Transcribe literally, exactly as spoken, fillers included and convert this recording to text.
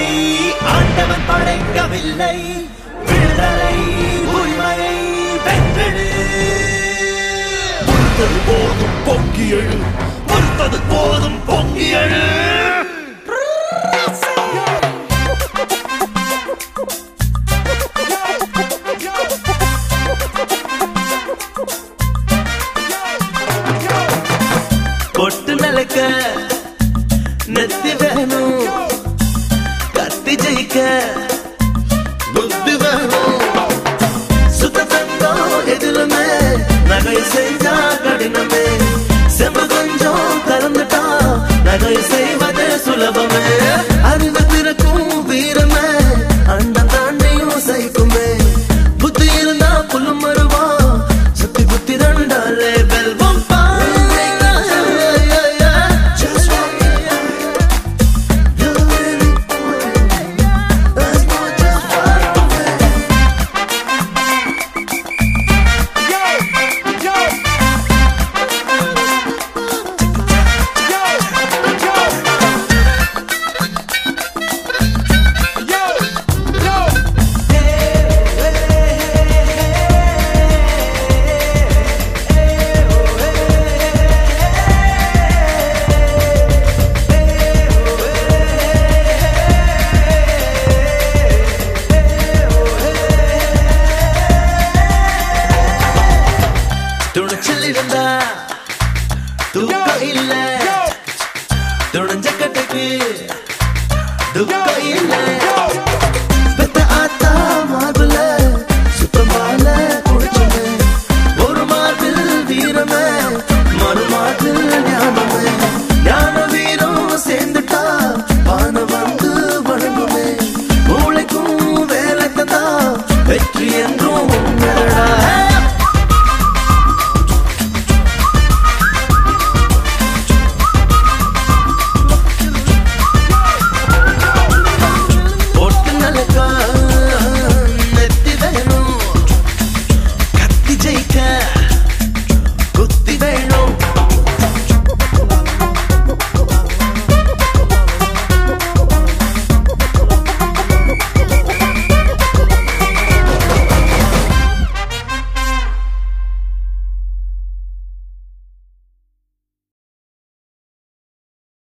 ஆண்டவன் படைக்கவில்லை விடுதலை உரிமையை வென்றெடு பொறுத்தது போதும் பொங்கி எழு பொறுத்தது போதும் பொங்கி எழு பொட்டு நிலைக்க நெத்தி வேணும் கத்தி ஜெயிக்க புத்தி வேணும் சுத்த தங்கம் எதிலுமே நகை செஞ்சா கடினமே செம்பு கொஞ்சம் கலந்துட்டா நகை செய்வது சுலபமே அறிவு திறக்கும் வீரமே அண்ட தாண்டியும் சைக்குமே புத்தி இருந்தா புல்லும் மருவா சுத்தி புத்தி தண்டாலே வெல்வம் துணிச்சலிருந்தா தூக்கம் இல்ல துணிஞ்ச கட்டைக்கு துக்கம் இல்ல